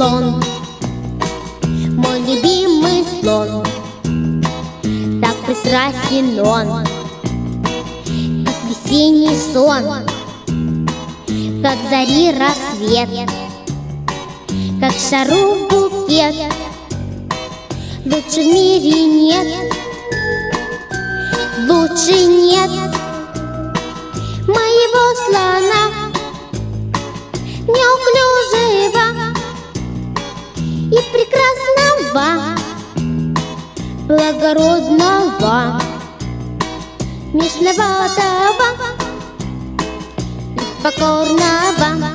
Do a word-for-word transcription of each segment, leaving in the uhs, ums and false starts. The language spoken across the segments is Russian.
слон, мой любимый слон. Так прекрасен он, как весенний сон, как зари рассвет, как шару букет. Лучше в мире нет, лучше нет моего слона, неуклюжего и прекрасного, благородного, нежноватого и покорного.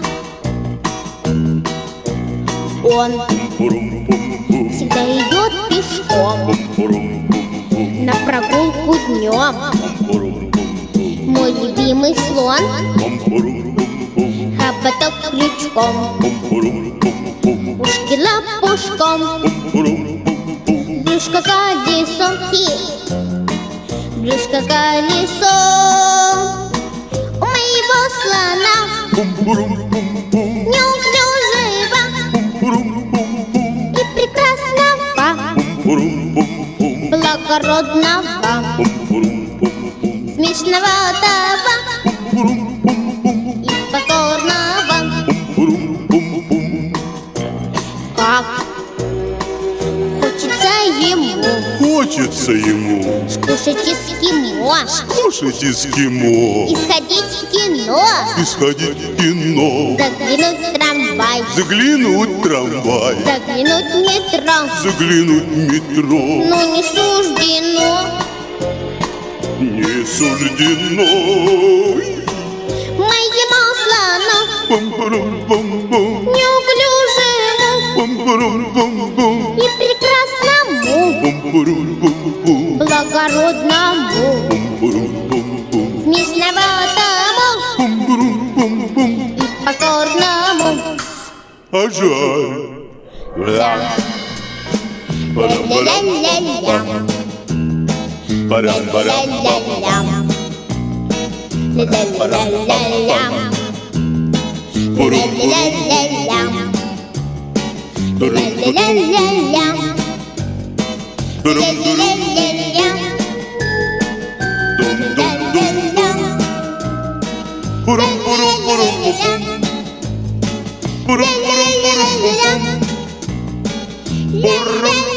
Он всегда идет пешком на прогулку днем. Мой любимый слон, хоботок крючком, ушки лопушком, брюшко колесо, брюшко колесо. У моего слона неуклюжего и прекрасного, благородного, смешноватого и покорного. Как хочется ему, хочется ему скушать эскимо, скушать эскимо, и сходить в кино, и сходить в кино, заглянуть в трамвай, заглянуть в трамвай, заглянуть в метро. заглянуть в метро. Но не суждено, не суждено моему слону Пам-парам-пам-пам, неуклюжему пам-парам-пам-пам, и прекрасному, пам-парам-пам-пам, благородному, пам-парам-пам-пам, смешноватому пам-парам-пам-пам. и покорному. А жаль. Ля-ля-ля-ля-ля, Парам-парам. ля-ля-ля-ля, ля-ля-ля-ля-ля, ля-ля-ля-ля-ля, ля-ля-ля-ля-ля, ля-ля-ля-ля-ля. Парам-парам-парам-пам. Парам-парам-парам-пам. Парам-парам-парам-пам.